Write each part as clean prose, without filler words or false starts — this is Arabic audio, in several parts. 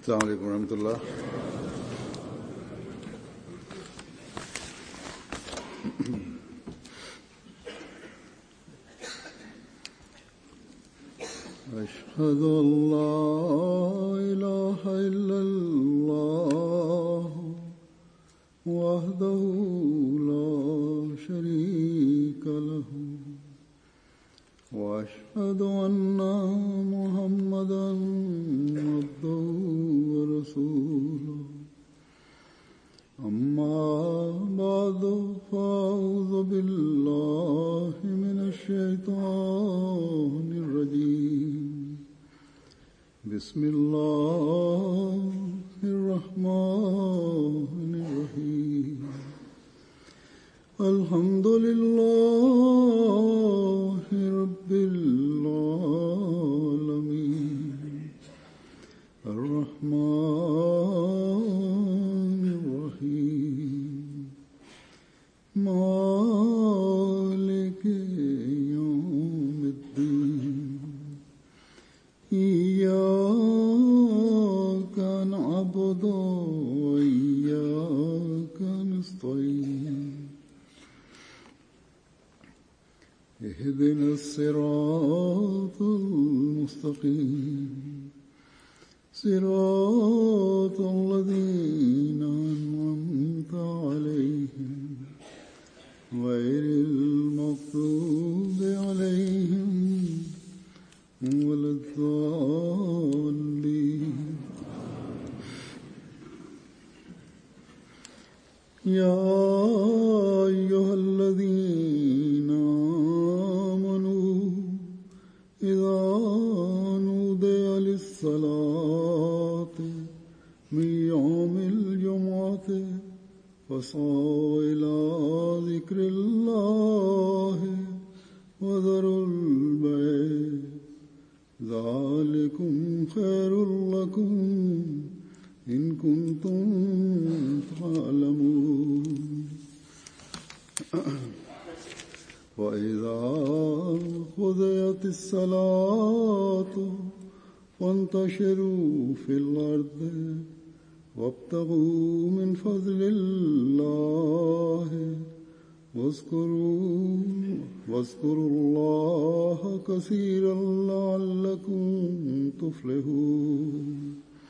السلام عليكم ورحمة الله. أشهد أن لا إله إلا الله وحده لا شريك له وأشهد أن محمدا عبده ورسوله أما بعد فأعوذ بالله من الشيطان الرجيم بسم الله الرحمن الرحيم الحمد لله رب العالمين الرحمن الرحيم مالك يوم الدين إياك نعبد وإياك نستعين اهدنا الصراط المستقيم صراط الذين أنعمت عليهم غير المغضوب عليهم ولا الضالين. يا أيها الذين آمنوا إذا نودي للصلاة من يوم الجمعة فاسعوا إلى ذكر الله وذروا البيع ذلكم خير لكم إن كنتم تعلمون. وإذا قضيت الصلاة فانتشروا في الأرض وابتغوا من فضل الله واذكروا الله كثيرا لعلكم تفلحون.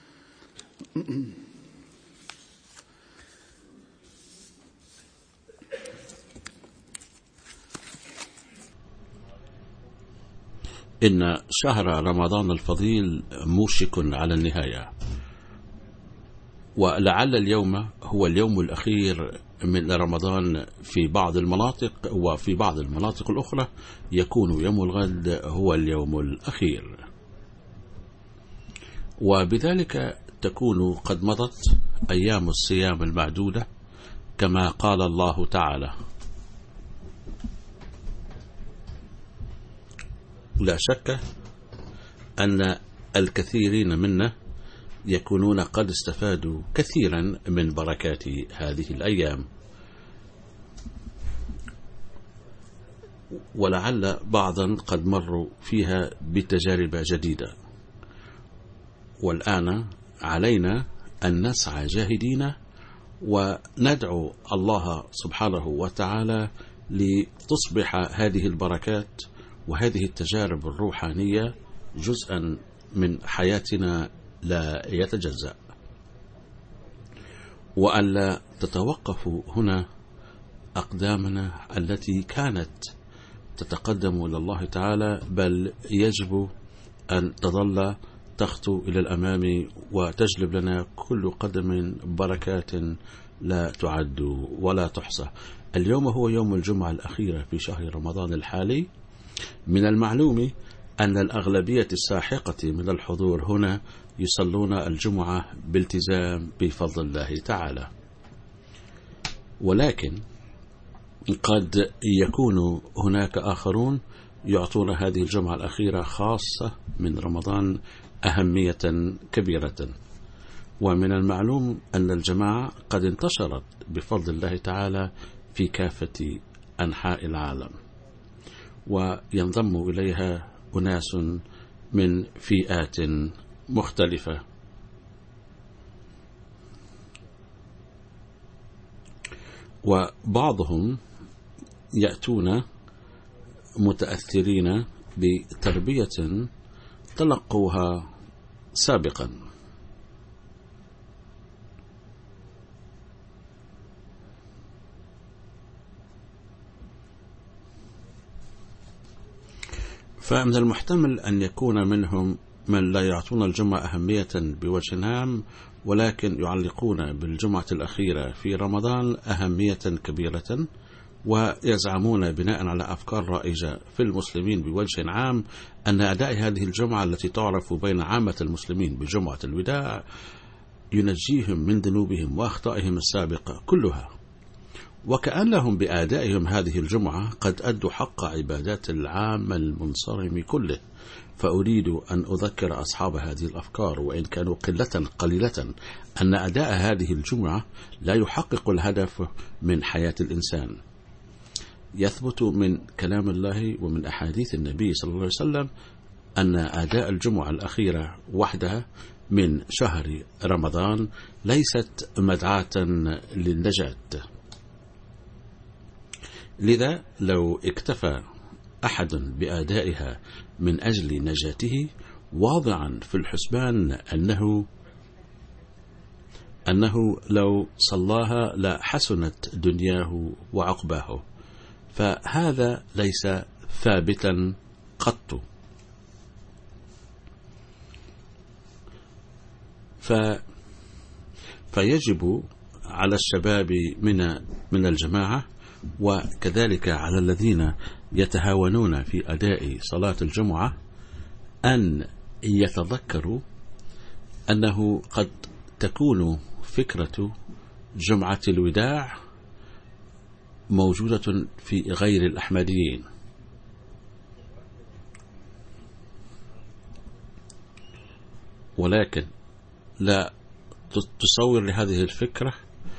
إن شهر رمضان الفضيل موشك على النهاية، ولعل اليوم هو اليوم الأخير من رمضان في بعض المناطق، وفي بعض المناطق الأخرى يكون يوم الغد هو اليوم الأخير، وبذلك تكون قد مضت أيام الصيام المعدودة كما قال الله تعالى: لا شك أن الكثيرين منا يكونون قد استفادوا كثيرا من بركات هذه الأيام، ولعل بعضا قد مروا فيها بتجارب جديدة، والآن علينا أن نسعى جاهدين وندعو الله سبحانه وتعالى لتصبح هذه البركات وهذه التجارب الروحانية جزءا من حياتنا لا يتجزأ، وألا تتوقف هنا أقدامنا التي كانت تتقدم إلى الله تعالى، بل يجب أن تظل تخطو إلى الأمام وتجلب لنا كل قدم بركات لا تعد ولا تحصى. اليوم هو يوم الجمعة الأخيرة في شهر رمضان الحالي. من المعلوم أن الأغلبية الساحقة من الحضور هنا يصلون الجمعة بالتزام بفضل الله تعالى، ولكن قد يكون هناك آخرون يعطون هذه الجمعة الأخيرة خاصة من رمضان أهمية كبيرة. ومن المعلوم أن الجماعة قد انتشرت بفضل الله تعالى في كافة أنحاء العالم، وينضم إليها أناس من فئات مختلفة. وبعضهم يأتون متأثرين بتربية تلقوها سابقا. فمن المحتمل أن يكون منهم من لا يعطون الجمعة أهمية بوجه عام، ولكن يعلقون بالجمعة الأخيرة في رمضان أهمية كبيرة، ويزعمون بناء على أفكار رائجة في المسلمين بوجه عام أن أداء هذه الجمعة التي تعرف بين عامة المسلمين بجمعة الوداع ينجيهم من ذنوبهم وأخطائهم السابقة كلها، وكأنهم بأدائهم هذه الجمعة قد أدوا حق عبادات العام المنصرم كله. فأريد أن أذكر أصحاب هذه الأفكار وإن كانوا قليلة أن أداء هذه الجمعة لا يحقق الهدف من حياة الإنسان. يثبت من كلام الله ومن أحاديث النبي صلى الله عليه وسلم أن أداء الجمعة الأخيرة وحدها من شهر رمضان ليست مدعاة للنجاة. لذا لو اكتفى أحد بأدائها من أجل نجاته واضعا في الحسبان أنه لو صلاها لحسنت دنياه وعقباه، فهذا ليس ثابتا قط. فيجب على الشباب من الجماعة وكذلك على الذين يتهاونون في أداء صلاة الجمعة أن يتذكروا أنه قد تكون فكرة جمعة الوداع موجودة في غير الأحمديين، ولكن لا تصور لهذه الفكرة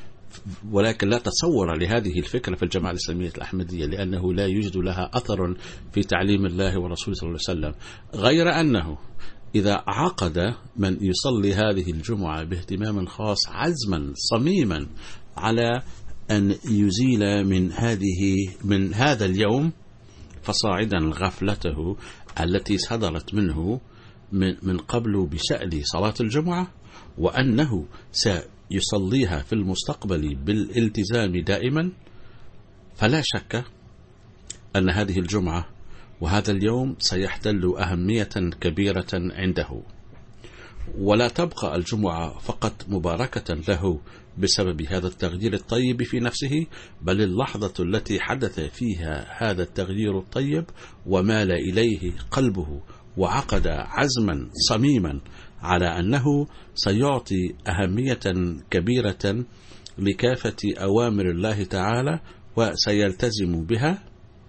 في الجماعة الإسلامية الأحمدية، لأنه لا يوجد لها أثر في تعليم الله ورسوله صلى الله عليه وسلم، غير أنه إذا عقد من يصلي هذه الجمعة باهتمام خاص عزما صميما على أن يزيل من هذا اليوم فصاعدا غفلته التي صدرت منه من قبل بشأن صلاة الجمعة، وأنه سيصليها في المستقبل بالالتزام دائما، فلا شك أن هذه الجمعة وهذا اليوم سيحتل أهمية كبيرة عنده، ولا تبقى الجمعة فقط مباركة له بسبب هذا التغيير الطيب في نفسه، بل اللحظة التي حدث فيها هذا التغيير الطيب ومال إليه قلبه وعقد عزما صميما على أنه سيعطي أهمية كبيرة لكافة أوامر الله تعالى وسيلتزم بها،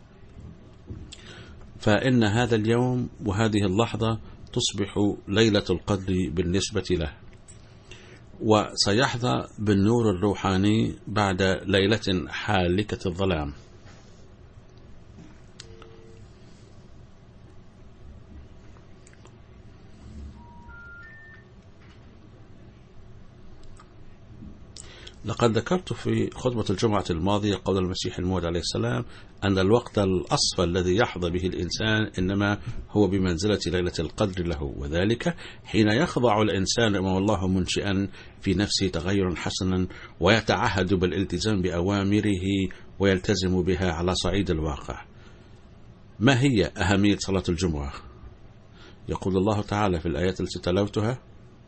فإن هذا اليوم وهذه اللحظة تصبح ليلة القدر بالنسبة له، وسيحظى بالنور الروحاني بعد ليلة حالكة الظلام. لقد ذكرت في خطبة الجمعة الماضية قول المسيح الموعود عليه السلام أن الوقت الأصفى الذي يحظى به الإنسان إنما هو بمنزلة ليلة القدر له، وذلك حين يخضع الإنسان أمام الله منشئا في نفسه تغيرا حسنا ويتعهد بالالتزام بأوامره ويلتزم بها على صعيد الواقع. ما هي أهمية صلاة الجمعة؟ يقول الله تعالى في الآيات التي تلوتها: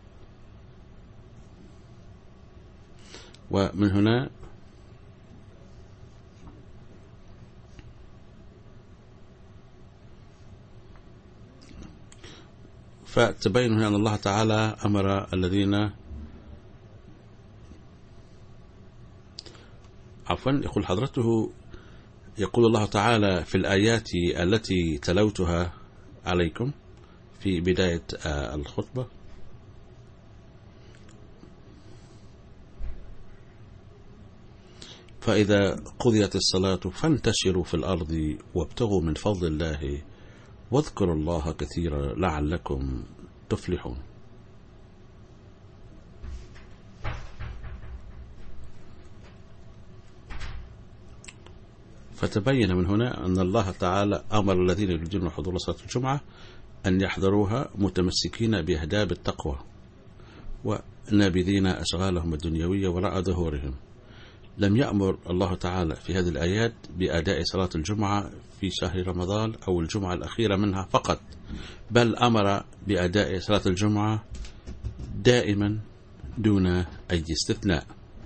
ومن هنا فتبين هنا أن الله تعالى أمر الذين يقول حضرته، يقول الله تعالى في الآيات التي تلوتها عليكم في بداية الخطبة: فإذا قضيت الصلاة فانتشروا في الأرض وابتغوا من فضل الله واذكروا الله كثيرا لعلكم تفلحون. فتبين من هنا أن الله تعالى أمر الذين يريدون حضور صلاة الجمعة أن يحضروها متمسكين بأهداب التقوى ونابذين أشغالهم الدنيوية وراء ظهورهم. لم يأمر الله تعالى في هذه الآيات بأداء صلاة الجمعة في شهر رمضان أو الجمعة الأخيرة منها فقط، بل أمر بأداء صلاة الجمعة دائما دون أي استثناء.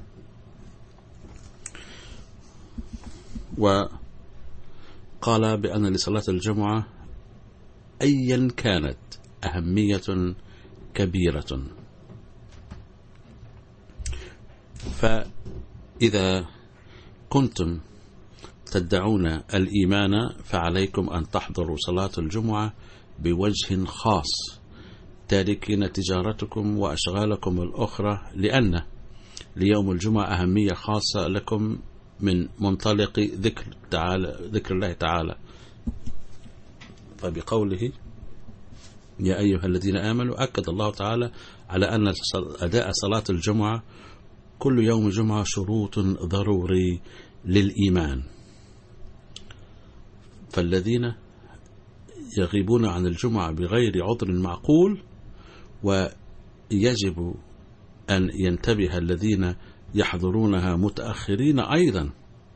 وقال بأن لصلاة الجمعة أيا كانت أهمية كبيرة، فإذا كنتم تدعون الإيمان فعليكم أن تحضروا صلاة الجمعة بوجه خاص، تاركين تجارتكم وأشغالكم الأخرى، لأن ليوم الجمعة أهمية خاصة لكم من منطلق ذكر الله تعالى. فبقوله يا أيها الذين آمنوا أكد الله تعالى على أن أداء صلاة الجمعة كل يوم جمعة شروط ضروري للإيمان. فالذين يغيبون عن الجمعة بغير عذر معقول، ويجب أن ينتبه الذين يحضرونها متأخرين أيضا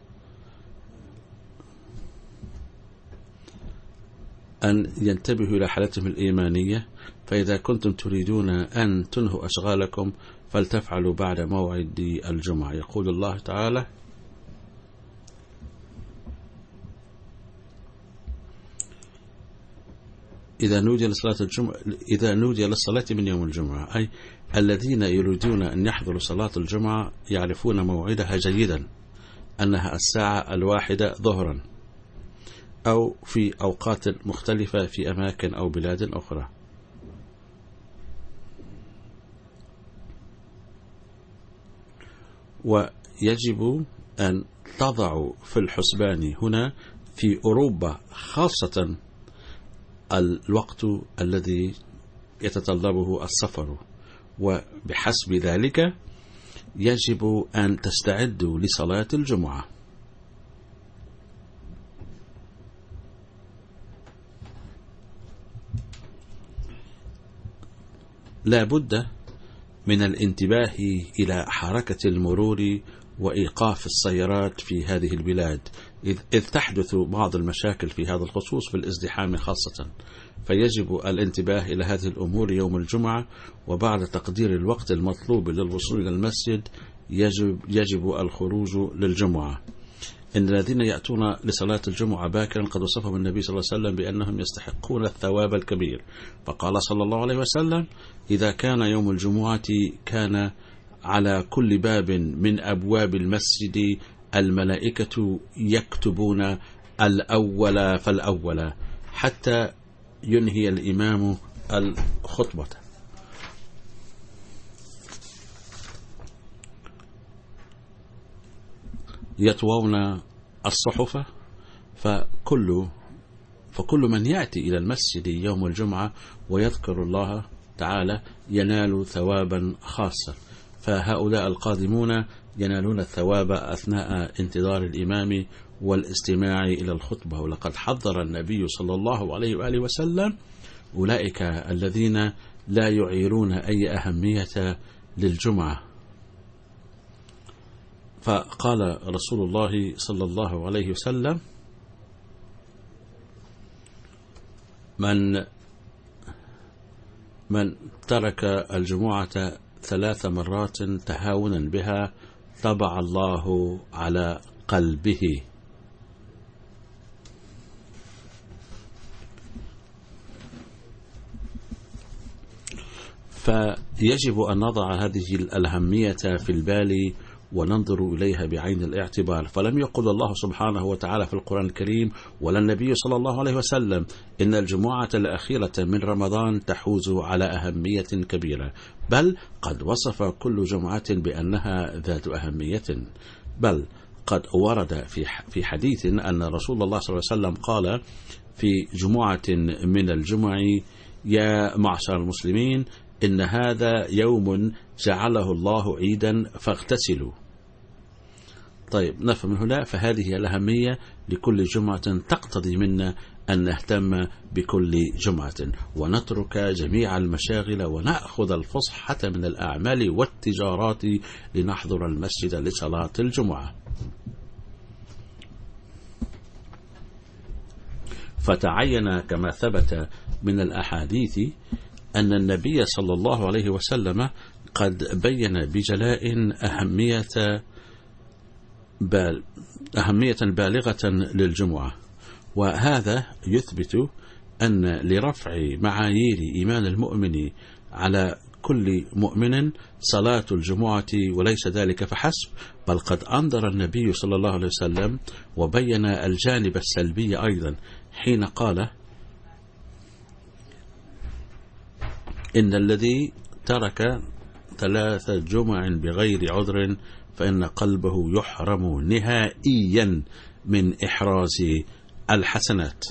أن ينتبهوا إلى حالتهم الإيمانية. فإذا كنتم تريدون أن تنهوا أشغالكم فلتفعلوا بعد موعد الجمعة. يقول الله تعالى إذا نودي للصلاة من يوم الجمعة، أي الذين يريدون أن يحضروا صلاة الجمعة يعرفون موعدها جيدا، أنها الساعة 1 ظهرا أو في أوقات مختلفة في أماكن أو بلاد أخرى. ويجب أن تضعوا في الحسبان هنا في أوروبا خاصة الوقت الذي يتطلبه السفر، وبحسب ذلك يجب أن تستعدوا لصلاة الجمعة. لا بد من الانتباه إلى حركة المرور وإيقاف السيارات في هذه البلاد، إذ تحدث بعض المشاكل في هذا الخصوص في الازدحام خاصة، فيجب الانتباه إلى هذه الأمور يوم الجمعة. وبعد تقدير الوقت المطلوب للوصول إلى المسجد يجب الخروج للجمعة. إن الذين يأتون لصلاة الجمعة باكرا قد وصفهم النبي صلى الله عليه وسلم بأنهم يستحقون الثواب الكبير، فقال صلى الله عليه وسلم إذا كان يوم الجمعة كان على كل باب من أبواب المسجد الملائكة يكتبون الأول فالأول حتى ينهي الإمام الخطبة. يطوون الصحف، فكل من يأتي إلى المسجد يوم الجمعة ويذكر الله تعالى ينال ثوابا خاصا، فهؤلاء القادمون ينالون الثواب أثناء انتظار الإمام والاستماع إلى الخطبة. ولقد حضر النبي صلى الله عليه وآله وسلم أولئك الذين لا يعيرون أي أهمية للجمعة، فقال رسول الله صلى الله عليه وسلم من ترك الجمعة 3 مرات تهاونا بها طبع الله على قلبه. فيجب أن نضع هذه الأهمية في البال وننظر إليها بعين الاعتبار. فلم يقل الله سبحانه وتعالى في القرآن الكريم ولا النبي صلى الله عليه وسلم إن الجمعة الأخيرة من رمضان تحوز على أهمية كبيرة، بل قد وصف كل جمعة بأنها ذات أهمية. بل قد ورد في حديث أن رسول الله صلى الله عليه وسلم قال في جمعة من الجمع يا معشر المسلمين إن هذا يوم جعله الله عيدا فاغتسلوا. طيب نفهم من هنا، فهذه هي الأهمية لكل جمعة تقتضي منا أن نهتم بكل جمعة ونترك جميع المشاغل ونأخذ الفصحى من الأعمال والتجارات لنحضر المسجد لصلاة الجمعة. فتعين كما ثبت من الأحاديث أن النبي صلى الله عليه وسلم قد بين بجلاء أهمية بالغة للجمعة، وهذا يثبت أن لرفع معايير إيمان المؤمن على كل مؤمن صلاة الجمعة، وليس ذلك فحسب، بل قد أنذر النبي صلى الله عليه وسلم وبين الجانب السلبي أيضا حين قال: إن الذي ترك 3 جمع بغير عذر فإن قلبه يحرم نهائيا من إحراز الحسنات.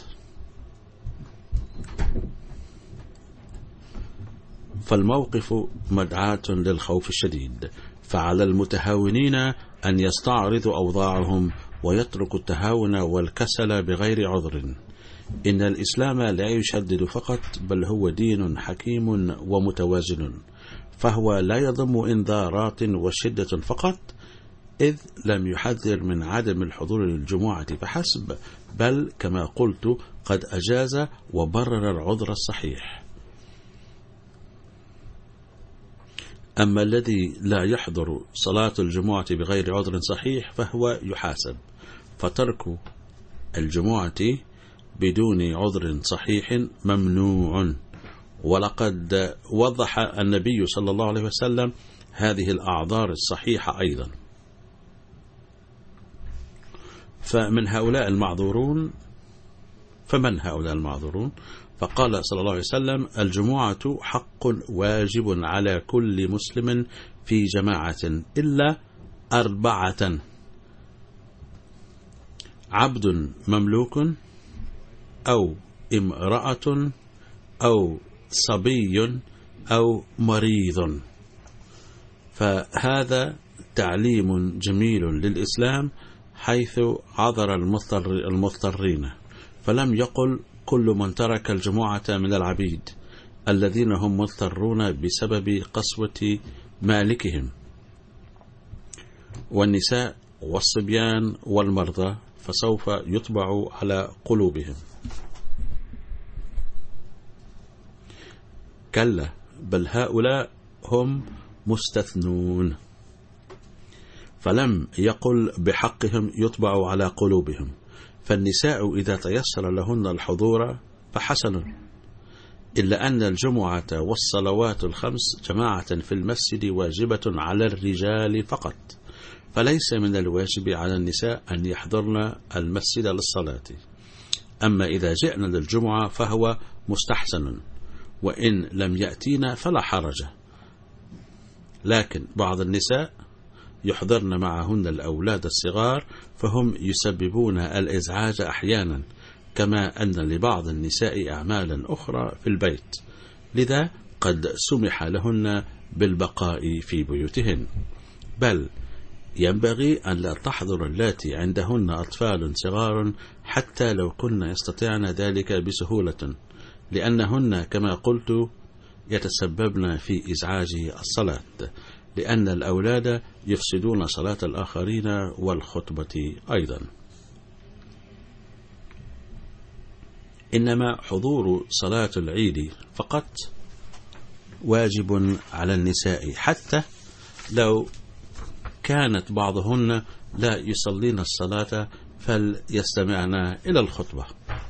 فالموقف مدعاة للخوف الشديد، فعلى المتهاونين أن يستعرضوا أوضاعهم ويتركوا التهاون والكسل بغير عذر. إن الإسلام لا يشدد فقط، بل هو دين حكيم ومتوازن، فهو لا يضم إنذارات وشدة فقط، إذ لم يحذر من عدم الحضور للجمعة فحسب، بل كما قلت قد أجاز وبرر العذر الصحيح. أما الذي لا يحضر صلاة الجمعة بغير عذر صحيح فهو يحاسب، فترك الجمعة بدون عذر صحيح ممنوع. ولقد وضح النبي صلى الله عليه وسلم هذه الأعذار الصحيحة أيضا. فمن هؤلاء المعذورون فقال صلى الله عليه وسلم: الجمعة حق واجب على كل مسلم في جماعة إلا 4: عبد مملوك، أو امرأة، أو صبي، أو مريض. فهذا تعليم جميل للإسلام، حيث عذر المضطرين، فلم يقل كل من ترك الجمعة من العبيد الذين هم مضطرون بسبب قسوة مالكهم، والنساء والصبيان والمرضى، فسوف يطبع على قلوبهم. كلا، بل هؤلاء هم مستثنون، فلم يقل بحقهم يطبع على قلوبهم. فالنساء إذا تيسر لهن الحضور فحسن، إلا أن الجمعة والصلوات الخمس جماعة في المسجد واجبة على الرجال فقط، فليس من الواجب على النساء أن يحضرن المسجد للصلاة. أما إذا جئنا للجمعة فهو مستحسن، وإن لم يأتينا فلا حرج. لكن بعض النساء يحضرن معهن الأولاد الصغار، فهم يسببون الإزعاج أحيانا، كما أن لبعض النساء أعمالا أخرى في البيت، لذا قد سمح لهن بالبقاء في بيوتهن. بل ينبغي أن لا تحضر اللاتي عندهن أطفال صغار حتى لو كن يستطيعن ذلك بسهولة، لأنهن كما قلت يتسببن في إزعاج الصلاة، لأن الأولاد يفسدون صلاة الآخرين والخطبة أيضا. إنما حضور صلاة العيد فقط واجب على النساء، حتى لو كانت بعضهن لا يصلين الصلاة فليستمعن إلى الخطبة.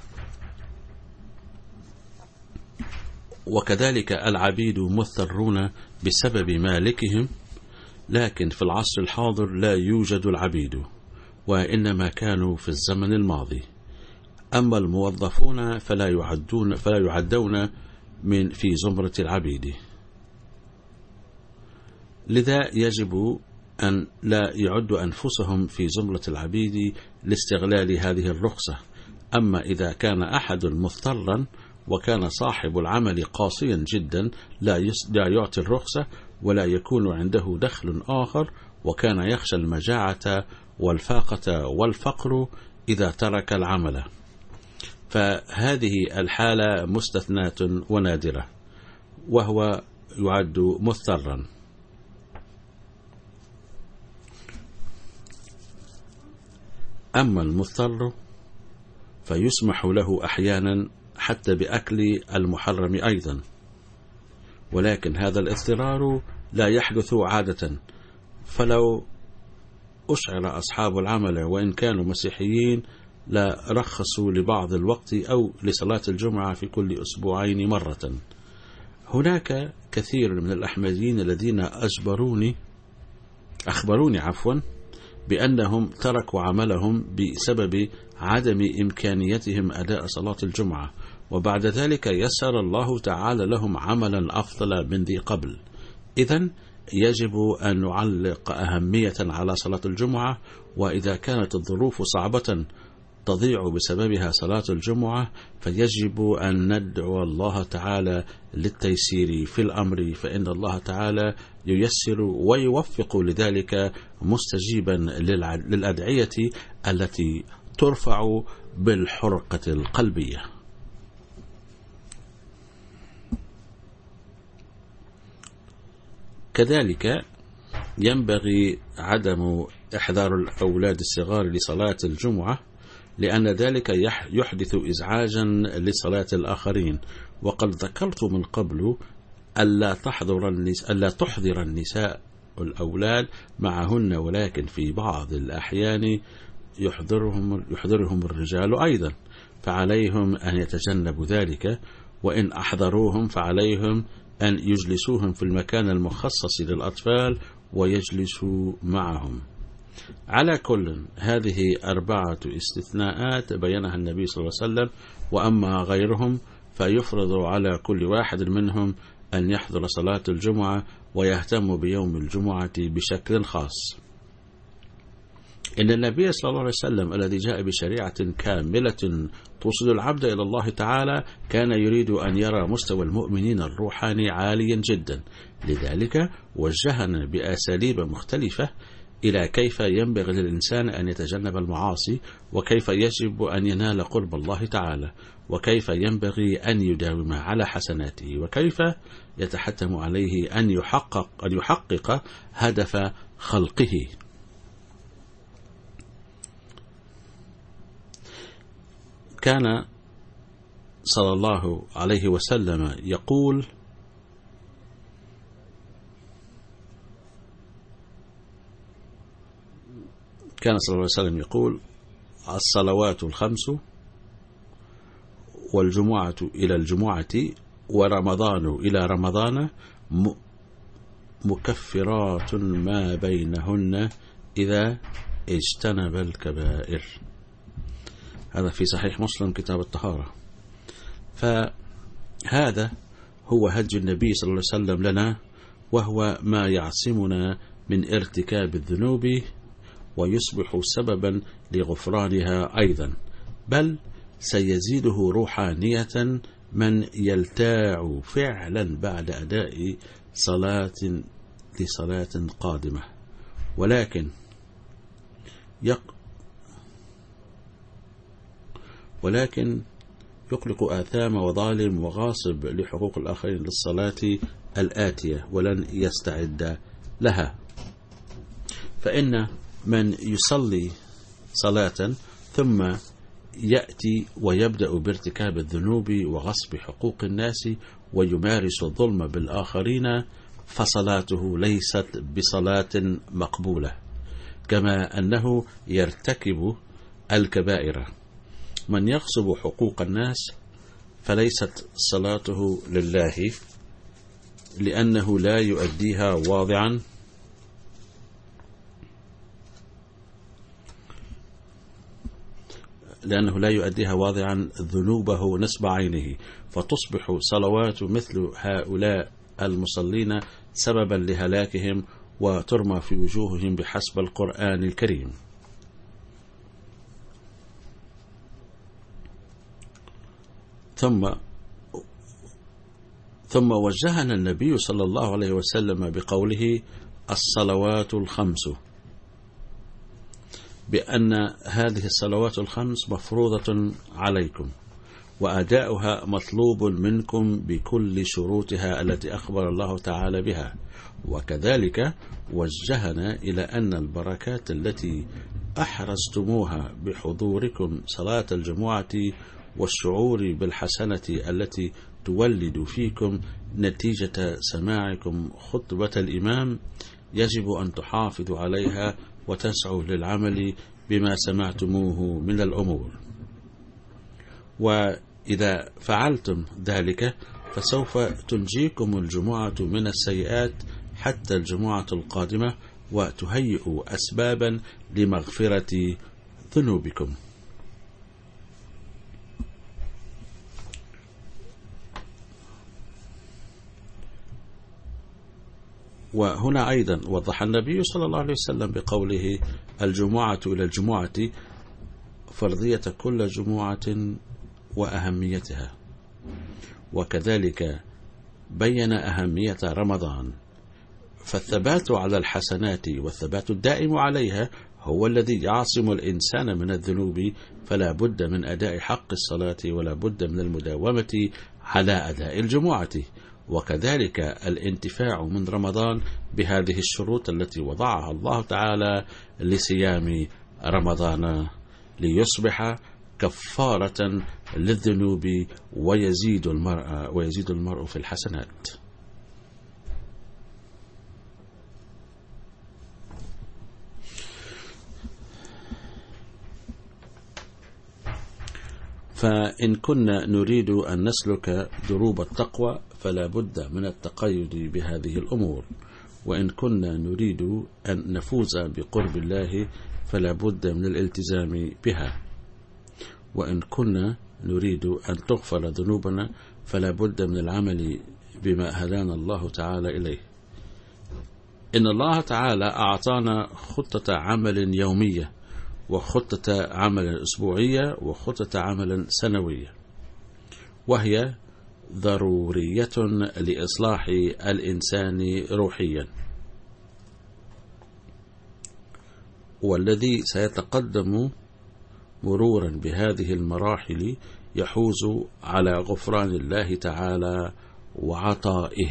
وكذلك العبيد مضطرون بسبب مالكهم، لكن في العصر الحاضر لا يوجد العبيد، وإنما كانوا في الزمن الماضي. أما الموظفون فلا يعدون في زمرة العبيد، لذا يجب أن لا يعدوا أنفسهم في زمرة العبيد لاستغلال هذه الرخصة. أما إذا كان أحد مضطرا وكان صاحب العمل قاسيا جدا لا يعطي الرخصة ولا يكون عنده دخل آخر، وكان يخشى المجاعة والفاقة والفقر إذا ترك العمل، فهذه الحالة مستثناة ونادرة، وهو يعد مضطرا. أما المضطر فيسمح له أحيانا حتى بأكل المحرم أيضا، ولكن هذا الاضطرار لا يحدث عادة. فلو أشعر أصحاب العمل وإن كانوا مسيحيين لا رخصوا لبعض الوقت أو لصلاة الجمعة في كل أسبوعين مرة. هناك كثير من الأحمديين الذين أخبروني بأنهم تركوا عملهم بسبب عدم إمكانيتهم أداء صلاة الجمعة، وبعد ذلك يسر الله تعالى لهم عملا أفضل من ذي قبل. إذن يجب أن نعلق أهمية على صلاة الجمعة، وإذا كانت الظروف صعبة تضيع بسببها صلاة الجمعة فيجب أن ندعو الله تعالى للتيسير في الأمر، فإن الله تعالى ييسر ويوفق لذلك، مستجيبا للأدعية التي ترفع بالحرقة القلبية. كذلك ينبغي عدم إحضار الأولاد الصغار لصلاة الجمعة، لأن ذلك يحدث إزعاجا لصلاة الآخرين. وقد ذكرت من قبل ألا تحضر النساء الأولاد معهن، ولكن في بعض الأحيان يحضرهم الرجال أيضا، فعليهم أن يتجنبوا ذلك. وإن أحضروهم فعليهم أن يجلسوهم في المكان المخصص للأطفال ويجلسوا معهم. على كل، هذه 4 استثناءات بينها النبي صلى الله عليه وسلم، وأما غيرهم فيفرض على كل واحد منهم أن يحضر صلاة الجمعة ويهتم بيوم الجمعة بشكل خاص. إن النبي صلى الله عليه وسلم الذي جاء بشريعة كاملة توصل العبد إلى الله تعالى كان يريد أن يرى مستوى المؤمنين الروحاني عاليا جدا، لذلك وجهنا بأساليب مختلفة إلى كيف ينبغي للإنسان أن يتجنب المعاصي، وكيف يجب أن ينال قرب الله تعالى، وكيف ينبغي أن يداوم على حسناته، وكيف يتحتم عليه أن يحقق هدف خلقه. كان صلى الله عليه وسلم يقول: الصلوات الخمس والجمعة إلى الجمعة ورمضان إلى رمضان مكفرات ما بينهن إذا اجتنب الكبائر. هذا في صحيح مسلم كتاب الطهارة. فهذا هو هدي النبي صلى الله عليه وسلم لنا، وهو ما يعصمنا من ارتكاب الذنوب ويصبح سببا لغفرانها أيضا، بل سيزيده روحانية من يلتاع فعلا بعد أداء صلاة لصلاة قادمة، ولكن يخلق آثام وظالم وغاصب لحقوق الآخرين للصلاة الآتية ولن يستعد لها. فإن من يصلي صلاة ثم يأتي ويبدأ بارتكاب الذنوب وغصب حقوق الناس ويمارس الظلم بالآخرين فصلاته ليست بصلاة مقبولة، كما أنه يرتكب الكبائر. من يغصب حقوق الناس فليست صلاته لله، لأنه لا يؤديها واضعا ذنوبه نصب عينه، فتصبح صلوات مثل هؤلاء المصلين سببا لهلاكهم وترمى في وجوههم بحسب القرآن الكريم. ثم وجهنا النبي صلى الله عليه وسلم بقوله: الصلوات الخمس، بأن هذه الصلوات الخمس مفروضة عليكم، وأداؤها مطلوب منكم بكل شروطها التي أخبر الله تعالى بها. وكذلك وجهنا إلى أن البركات التي أحرزتموها بحضوركم صلاة الجمعة والشعور بالحسنة التي تولد فيكم نتيجة سماعكم خطبة الإمام يجب أن تحافظوا عليها وتسعوا للعمل بما سمعتموه من الأمور. وإذا فعلتم ذلك فسوف تنجيكم الجمعة من السيئات حتى الجمعة القادمة، وتهيئ أسبابا لمغفرة ذنوبكم. وهنا أيضا وضح النبي صلى الله عليه وسلم بقوله: الجمعة إلى الجمعة فرضية كل جمعة وأهميتها. وكذلك بين أهمية رمضان، فالثبات على الحسنات والثبات الدائم عليها هو الذي يعصم الإنسان من الذنوب، فلا بد من أداء حق الصلاة ولا بد من المداومة على أداء الجمعة. وكذلك الانتفاع من رمضان بهذه الشروط التي وضعها الله تعالى لصيام رمضان ليصبح كفارة للذنوب ويزيد المرء في الحسنات. فإن كنا نريد أن نسلك دروب التقوى فلا بد من التقيد بهذه الأمور، وإن كنا نريد أن نفوز بقرب الله فلا بد من الالتزام بها، وإن كنا نريد أن تغفر ذنوبنا فلا بد من العمل بما هدانا الله تعالى إليه. إن الله تعالى أعطانا خطة عمل يومية، وخطة عمل أسبوعية، وخطة عمل سنوية، وهي ضرورية لإصلاح الإنسان روحيا. والذي سيتقدم مرورا بهذه المراحل يحوز على غفران الله تعالى وعطائه.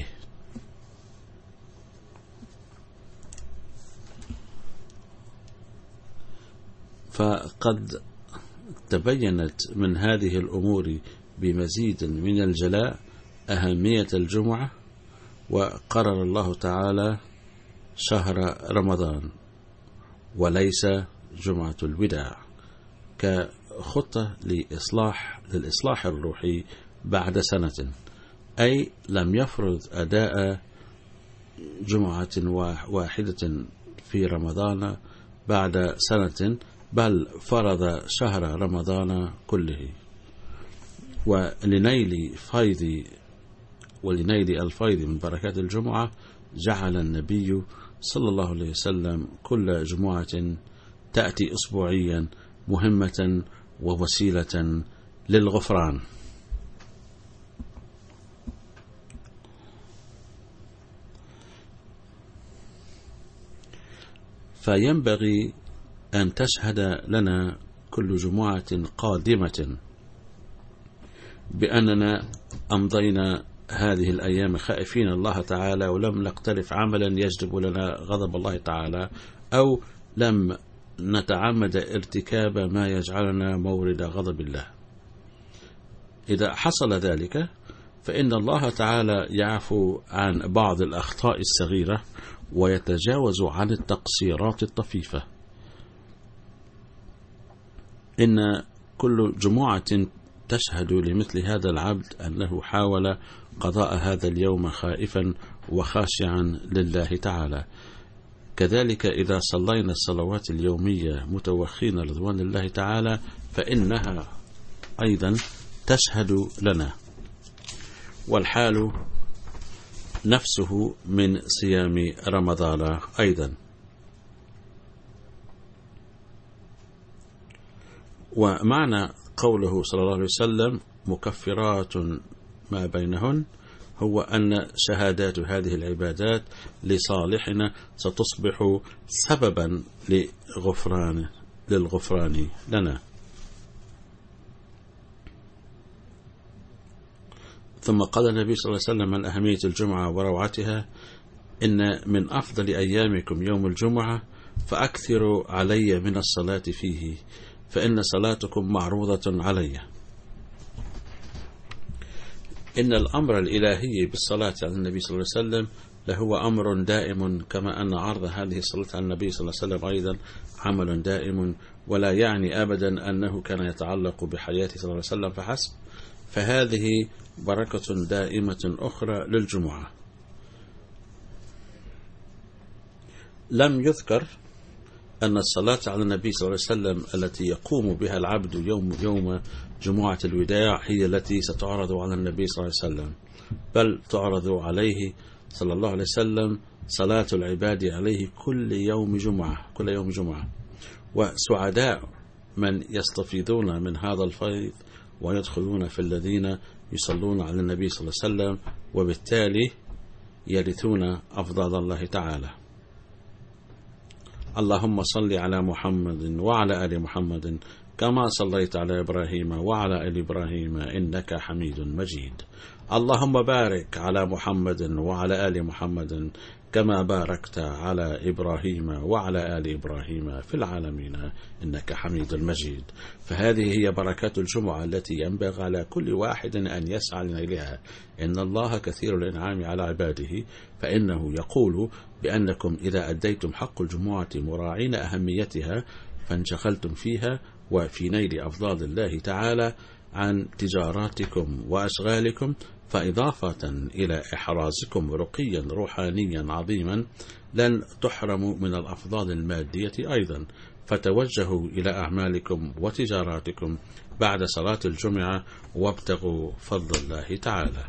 فقد تبينت من هذه الأمور بمزيد من الجلاء أهمية الجمعة، وقرر الله تعالى شهر رمضان وليس جمعة الوداع كخطة للإصلاح الروحي بعد سنة، أي لم يفرض أداء جمعة واحدة في رمضان بعد سنة، بل فرض شهر رمضان كله. ولنيل الفيض من بركات الجمعة جعل النبي صلى الله عليه وسلم كل جمعة تأتي أسبوعيا مهمة ووسيلة للغفران. فينبغي أن تشهد لنا كل جمعة قادمة بأننا أمضينا هذه الأيام خائفين الله تعالى، ولم نقترف عملا يجلب لنا غضب الله تعالى، أو لم نتعمد ارتكاب ما يجعلنا مورد غضب الله. إذا حصل ذلك فإن الله تعالى يعفو عن بعض الأخطاء الصغيرة ويتجاوز عن التقصيرات الطفيفة. إن كل جمعة تشهد لمثل هذا العبد أنه حاول قضاء هذا اليوم خائفا وخاشعا لله تعالى. كذلك إذا صلينا الصلوات اليومية متوخين رضوان الله تعالى فإنها أيضا تشهد لنا، والحال نفسه من صيام رمضان أيضا. ومعنى قوله صلى الله عليه وسلم مكفرات ما بينهن هو أن شهادات هذه العبادات لصالحنا ستصبح سببا لغفران للغفران لنا. ثم قال النبي صلى الله عليه وسلم عن أهمية الجمعة وروعتها: إن من أفضل أيامكم يوم الجمعة، فأكثروا علي من الصلاة فيه، فإن صلاتكم معروضة علي. إن الأمر الإلهي بالصلاة على النبي صلى الله عليه وسلم لهو أمر دائم، كما أن عرض هذه الصلاة على النبي صلى الله عليه وسلم أيضا عمل دائم، ولا يعني أبدا أنه كان يتعلق بحياته صلى الله عليه وسلم فحسب، فهذه بركة دائمة أخرى للجمعة. لم يذكر أن الصلاة على النبي صلى الله عليه وسلم التي يقوم بها العبد يوم جمعة الوداع هي التي ستعرض على النبي صلى الله عليه وسلم، بل تعرض عليه صلى الله عليه وسلم صلاة العباد عليه كل يوم جمعة. وسعداء من يستفيدون من هذا الفيض ويدخلون في الذين يصلون على النبي صلى الله عليه وسلم، وبالتالي يرثون أفضال الله تعالى. اللهم صل على محمد وعلى آل محمد كما صليت على إبراهيم وعلى آل إبراهيم إنك حميد مجيد. اللهم بارك على محمد وعلى آل محمد كما باركت على إبراهيم وعلى آل إبراهيم في العالمين إنك حميد مجيد. فهذه هي بركات الجمعة التي ينبغي على كل واحد أن يسعى إليها. إن الله كثير الإنعام على عباده، فإنه يقول بأنكم إذا أديتم حق الجمعة مراعين أهميتها فانشغلتم فيها وفي نيل أفضال الله تعالى عن تجاراتكم وأشغالكم، فإضافة إلى إحرازكم رقيا روحانيا عظيما لن تحرموا من الأفضال المادية أيضا، فتوجهوا إلى أعمالكم وتجاراتكم بعد صلاة الجمعة وابتغوا فضل الله تعالى.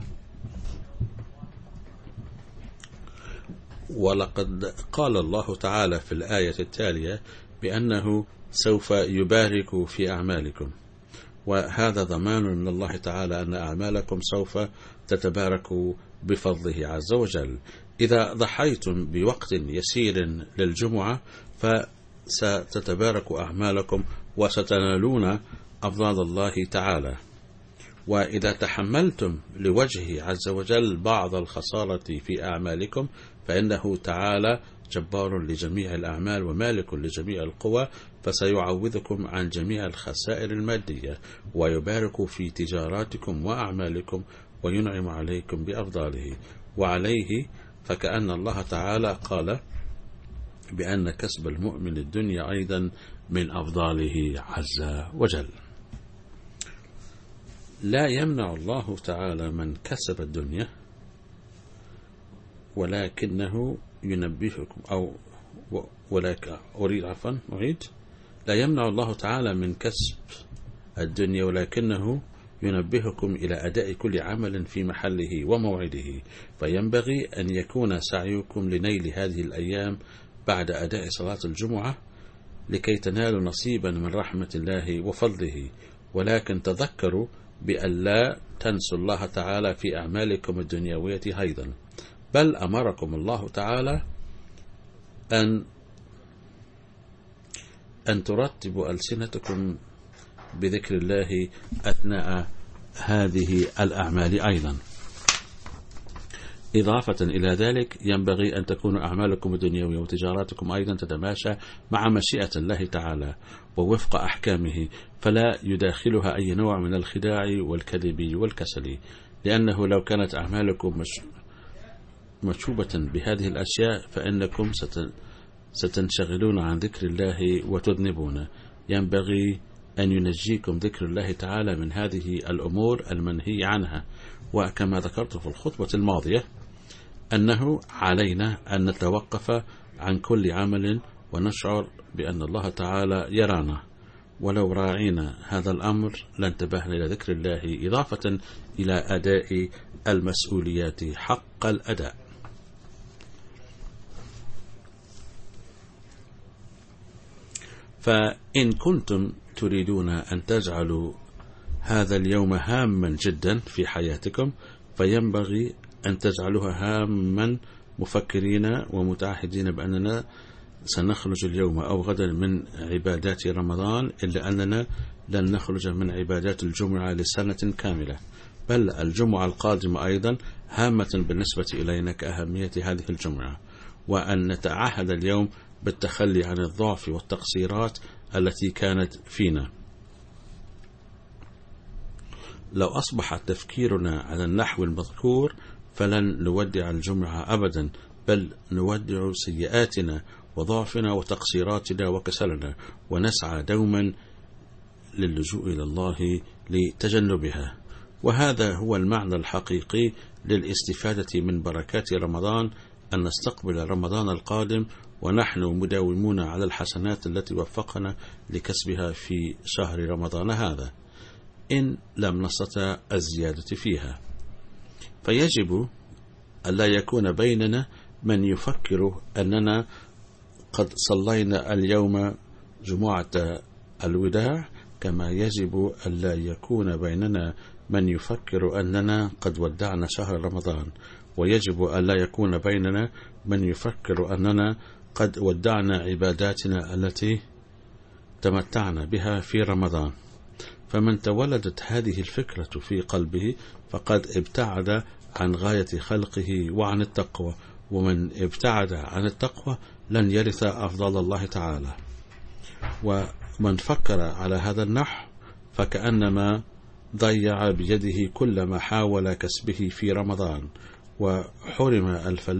ولقد قال الله تعالى في الآية التالية بأنه سوف يبارك في أعمالكم، وهذا ضمان من الله تعالى أن أعمالكم سوف تتبارك بفضله عز وجل. إذا ضحيتم بوقت يسير للجمعة فستتبارك أعمالكم وستنالون أفضال الله تعالى. وإذا تحملتم لوجهه عز وجل بعض الخسارة في أعمالكم فإنه تعالى جبار لجميع الأعمال ومالك لجميع القوى، فسيعوذكم عن جميع الخسائر المادية ويبارك في تجاراتكم وأعمالكم وينعم عليكم بأفضاله. وعليه فكأن الله تعالى قال بأن كسب المؤمن الدنيا أيضا من أفضاله عز وجل. لا يمنع الله تعالى من كسب الدنيا، ولكنه ينبهكم لا يمنع الله تعالى من كسب الدنيا، ولكنه ينبهكم إلى أداء كل عمل في محله وموعده، فينبغي أن يكون سعيكم لنيل هذه الأيام بعد أداء صلاة الجمعة لكي تنالوا نصيبا من رحمة الله وفضله. ولكن تذكروا بأن لا تنسوا الله تعالى في أعمالكم الدنيوية أيضا، بل أمركم الله تعالى أن ترتبوا ألسنتكم بذكر الله أثناء هذه الأعمال أيضا. إضافة إلى ذلك ينبغي أن تكون أعمالكم الدنيوية وتجاراتكم أيضا تتماشى مع مشيئة الله تعالى ووفق أحكامه، فلا يداخلها أي نوع من الخداع والكذب والكسل، لأنه لو كانت أعمالكم مشوبة بهذه الأشياء فإنكم ستنشغلون عن ذكر الله وتذنبون. ينبغي أن ينجيكم ذكر الله تعالى من هذه الأمور المنهي عنها. وكما ذكرت في الخطبة الماضية أنه علينا أن نتوقف عن كل عمل ونشعر بأن الله تعالى يرانا، ولو راعينا هذا الأمر لانتبهنا إلى ذكر الله إضافة إلى أداء المسؤوليات حق الأداء. فإن كنتم تريدون أن تجعلوا هذا اليوم هاما جدا في حياتكم فينبغي أن تجعلوها هاما مفكرين ومتعهدين بأننا سنخرج اليوم أو غدا من عبادات رمضان، إلا أننا لن نخرج من عبادات الجمعة لسنة كاملة، بل الجمعة القادمة أيضا هامة بالنسبة إلينا كأهمية هذه الجمعة، وأن نتعهد اليوم بالتخلي عن الضعف والتقصيرات التي كانت فينا. لو أصبح تفكيرنا على النحو المذكور فلن نودع الجمعة أبدا، بل نودع سيئاتنا وضعفنا وتقصيراتنا وكسلنا، ونسعى دوما للجوء إلى الله لتجنبها. وهذا هو المعنى الحقيقي للاستفادة من بركات رمضان، أن نستقبل رمضان القادم ونحن مداومون على الحسنات التي وفقنا لكسبها في شهر رمضان هذا، إن لم نستطع الزيادة فيها. فيجب ألا يكون بيننا من يفكر أننا قد صلينا اليوم جمعة الوداع، كما يجب ألا يكون بيننا من يفكر أننا قد ودعنا شهر رمضان، ويجب ألا يكون بيننا من يفكر أننا قد ودعنا عباداتنا التي تمتعنا بها في رمضان. فمن تولدت هذه الفكرة في قلبه فقد ابتعد عن غاية خلقه وعن التقوى، ومن ابتعد عن التقوى لن يرث أفضل الله تعالى. ومن فكر على هذا النحو فكأنما ضيع بيده كل ما حاول كسبه في رمضان، وحرم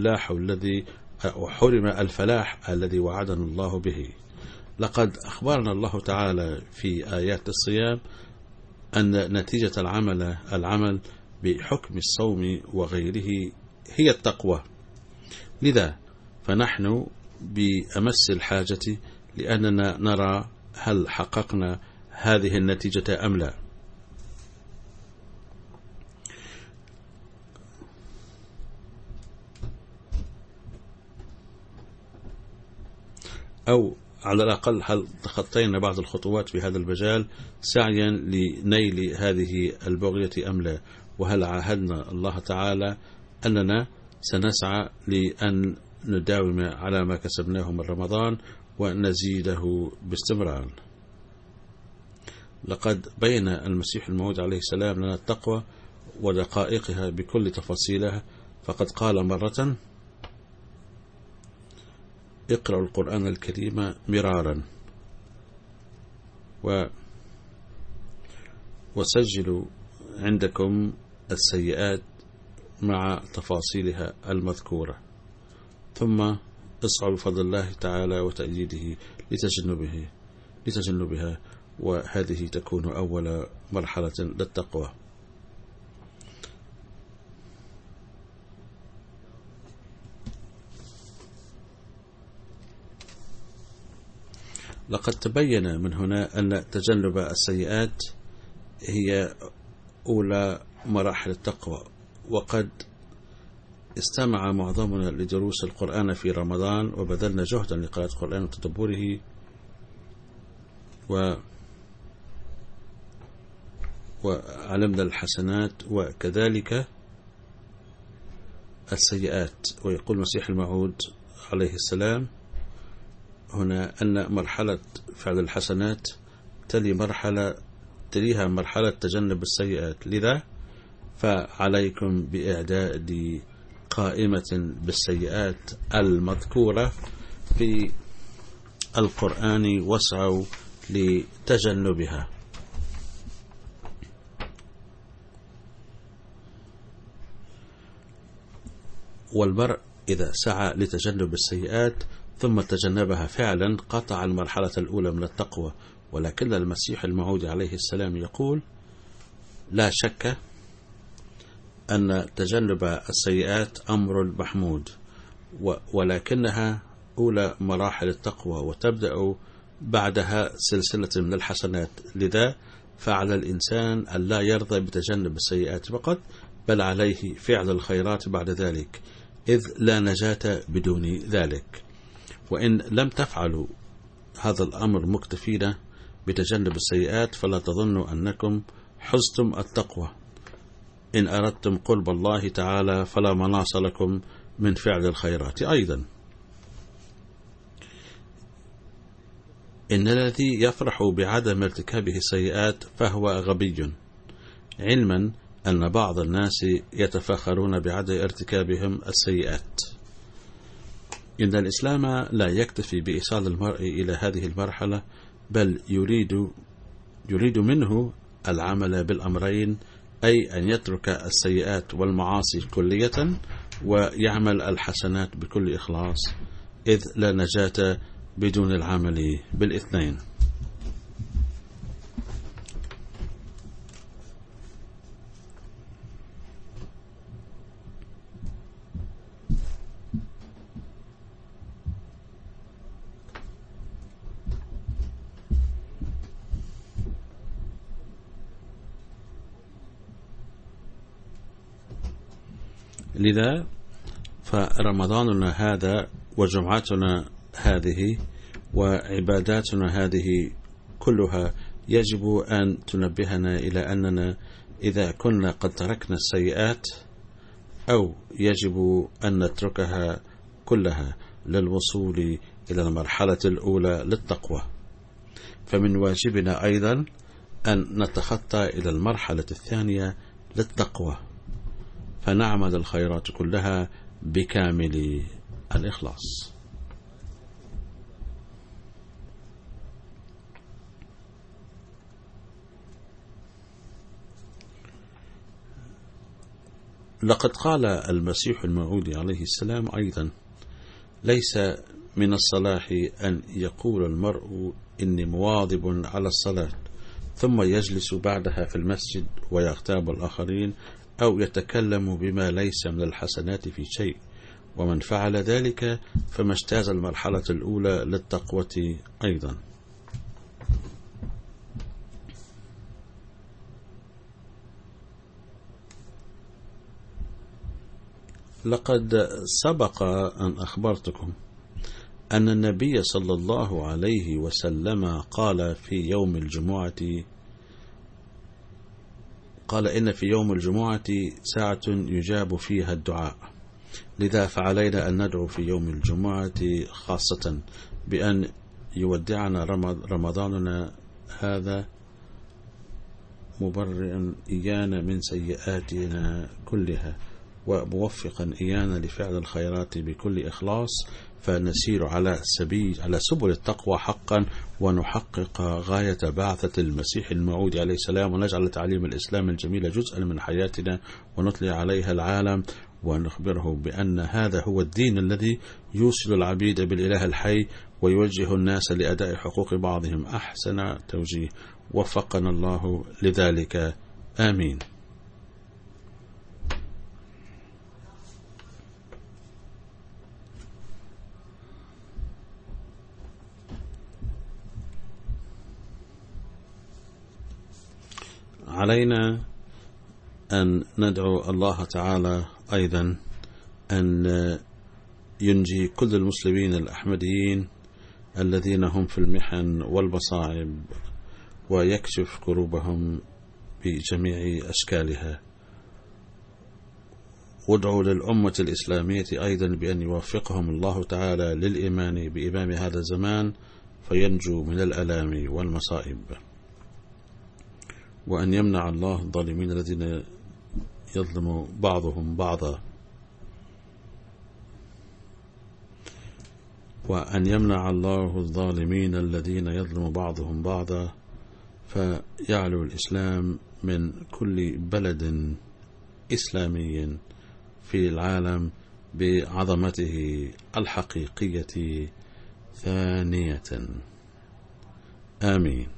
الفلاح الذي وعدنا الله به. لقد أخبرنا الله تعالى في آيات الصيام أن نتيجة العمل بحكم الصوم وغيره هي التقوى، لذا فنحن بأمس الحاجة لأننا نرى هل حققنا هذه النتيجة أم لا. أو على الأقل هل تخطينا بعض الخطوات في هذا المجال سعيا لنيل هذه البغية أم لا، وهل عاهدنا الله تعالى أننا سنسعى لأن نداوم على ما كسبناه من رمضان ونزيده باستمرار. لقد بين المسيح الموعود عليه السلام لنا التقوى ودقائقها بكل تفاصيلها، فقد قال مرة: اقرأوا القرآن الكريم مرارا وسجلوا عندكم السيئات مع تفاصيلها المذكورة، ثم اسعوا بفضل الله تعالى وتأييده لتجنبها، وهذه تكون أول مرحلة للتقوى. لقد تبين من هنا أن تجنب السيئات هي أولى مراحل التقوى، وقد استمع معظمنا لدروس القرآن في رمضان وبذلنا جهدا لقراءة القرآن وتدبره وعلمنا الحسنات وكذلك السيئات. ويقول المسيح الموعود عليه السلام هنا أن مرحلة فعل الحسنات تليها مرحلة تجنب السيئات، لذا فعليكم بإعداد قائمة بالسيئات المذكورة في القرآن واسعوا لتجنبها. والمرء إذا سعى لتجنب السيئات ثم تجنبها فعلا قطع المرحلة الأولى من التقوى. ولكن المسيح الموعود عليه السلام يقول: لا شك أن تجنب السيئات أمر محمود، ولكنها أولى مراحل التقوى، وتبدأ بعدها سلسلة من الحسنات. لذا فعلى الإنسان أن لا يرضى بتجنب السيئات فقط، بل عليه فعل الخيرات بعد ذلك، إذ لا نجاة بدون ذلك. وإن لم تفعلوا هذا الأمر مكتفين بتجنب السيئات فلا تظنوا أنكم حزتم التقوى. إن أردتم قرب الله تعالى فلا مناص لكم من فعل الخيرات أيضا. إن الذي يفرح بعدم ارتكابه السيئات فهو غبي، علما أن بعض الناس يتفاخرون بعدم ارتكابهم السيئات. إن الإسلام لا يكتفي بإيصال المرء إلى هذه المرحلة، بل يريد منه العمل بالأمرين، أي أن يترك السيئات والمعاصي كلية ويعمل الحسنات بكل إخلاص، إذ لا نجاة بدون العمل بالاثنين. لذا فرمضاننا هذا وجمعتنا هذه وعباداتنا هذه كلها يجب أن تنبهنا إلى أننا إذا كنا قد تركنا السيئات أو يجب أن نتركها كلها للوصول إلى المرحلة الأولى للتقوى، فمن واجبنا أيضا أن نتخطى إلى المرحلة الثانية للتقوى، فنعمل الخيرات كلها بكامل الإخلاص. لقد قال المسيح الموعود عليه السلام أيضا: ليس من الصلاح أن يقول المرء إني مواظب على الصلاة ثم يجلس بعدها في المسجد ويغتاب الآخرين، أو يتكلم بما ليس من الحسنات في شيء، ومن فعل ذلك فما اجتاز المرحلة الأولى للتقوى أيضا. لقد سبق أن أخبرتكم أن النبي صلى الله عليه وسلم قال إن في يوم الجمعة ساعة يجاب فيها الدعاء، لذا فعلينا أن ندعو في يوم الجمعة خاصة بأن يودعنا رمضاننا هذا مبرئا إيانا من سيئاتنا كلها، وموفقا إيانا لفعل الخيرات بكل إخلاص، فنسير على سبل التقوى حقا، ونحقق غاية بعثة المسيح الموعود عليه السلام، ونجعل تعليم الإسلام الجميل جزءا من حياتنا، ونطلع عليها العالم، ونخبره بأن هذا هو الدين الذي يوصل العبيد بالإله الحي، ويوجه الناس لأداء حقوق بعضهم أحسن توجيه. وفقنا الله لذلك، آمين. علينا أن ندعو الله تعالى أيضا أن ينجي كل المسلمين الأحمديين الذين هم في المحن والمصاعب، ويكشف كروبهم بجميع أشكالها. وادعوا للأمة الإسلامية أيضا بأن يوفقهم الله تعالى للإيمان بإمام هذا الزمان فينجوا من الألام والمصائب، وأن يمنع الله الظالمين الذين يظلم بعضهم بعضا، وأن يمنع الله الظالمين الذين يظلم بعضهم بعضا، فيعلو الإسلام من كل بلد إسلامي في العالم بعظمته الحقيقية ثانية، آمين.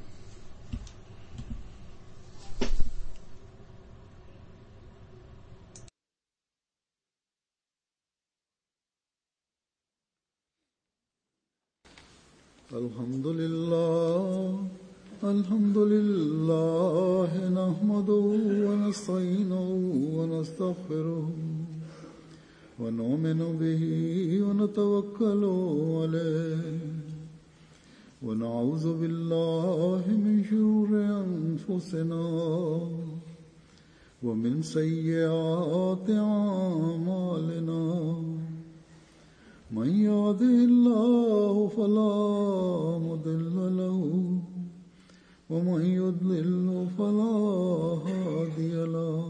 الحمد لله نحمده ونستعينه ونستغفره ونؤمن به ونتوكل عليه ونعوذ بالله من شرور أنفسنا ومن سيئات أعمالنا، من يهده الله فلا مضل له ومن يضلل فلا هادي له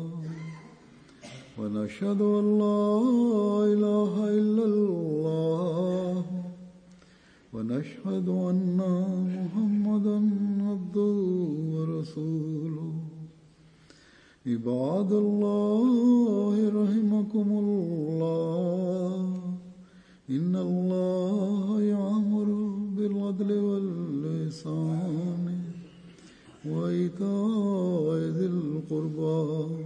ونشهد أن لا إله إلا الله ونشهد أن محمدا عبده ورسوله عباد الله رحمكم الله إن الله يأمر بالعدل والإحسان وإيتاء ذي القربى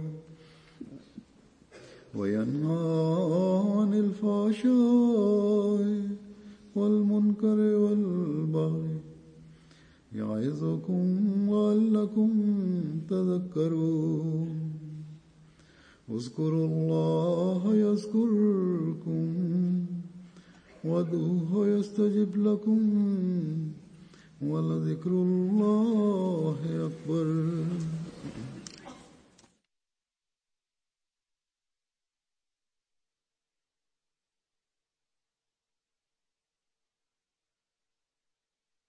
وينهى عن الفحشاء والمنكر والبغي يعظكم لعلكم تذكرون اذكروا الله يذكركم وادعوه يستجب لكم ولذكر الله أكبر.